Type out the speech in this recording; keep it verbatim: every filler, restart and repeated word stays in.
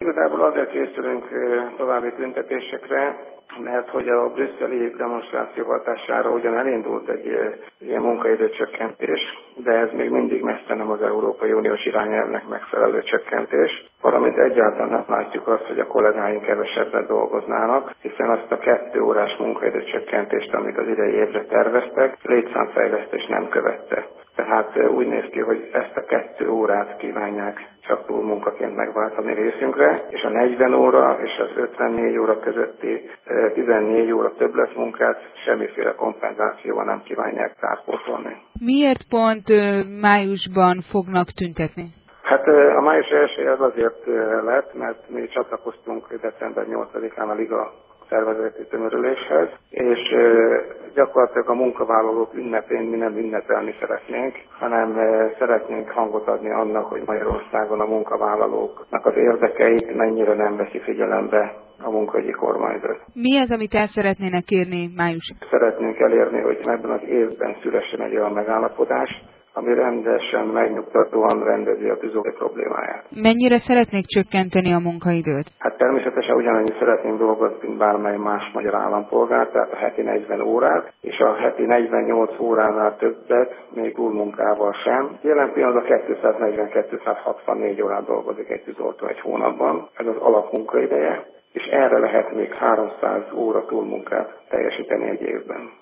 Igazából azért készülünk további tüntetésekre, mert hogy a brüsszeli demonstráció hatására ugyan elindult egy ilyen munkaidőcsökkentés, de ez még mindig messze nem az Európai Uniós irányelvnek megfelelő csökkentés, valamint egyáltalán nem látjuk azt, hogy a kollégáink kevesebbet dolgoznának, hiszen azt a kettő órás munkaidőcsökkentést, amit az idei évre terveztek, létszámfejlesztés nem követte. Tehát úgy néz ki, hogy ezt a kettő órát kívánják csak túlmunkaként megváltani részünkre, és a negyven óra és az ötvennégy óra közötti tizennégy óra többletmunkát semmiféle kompenzációval nem kívánják kárpótolni. Miért pont májusban fognak tüntetni? Hát a május első az azért lett, mert mi csatlakoztunk december nyolcadikán a Liga szervezeti tömörüléshez, és gyakorlatilag a munkavállalók ünnepén mi nem ünnepelni szeretnénk, hanem szeretnénk hangot adni annak, hogy Magyarországon a munkavállalóknak az érdekeit mennyire nem veszi figyelembe a munkahogyi kormányzat. Mi az, amit el szeretnének érni május? Szeretnénk elérni, hogy ebben az évben szülessen egy olyan megállapodás, ami rendesen, megnyugtatóan rendezi a tűzoltó problémáját. Mennyire szeretnék csökkenteni a munkaidőt? Hát természetesen ugyanannyi szeretnénk dolgozni, mint bármely más magyar állampolgár, tehát a heti negyven órát, és a heti negyvennyolc óránál többet, még túlmunkával sem. Jelen pillanatban kétszáznegyven-kétszázhatvannégy órát dolgozik egy tűzoltó egy hónapban, ez az alapmunkaideje, és erre lehet még háromszáz óra túlmunkát teljesíteni egy évben.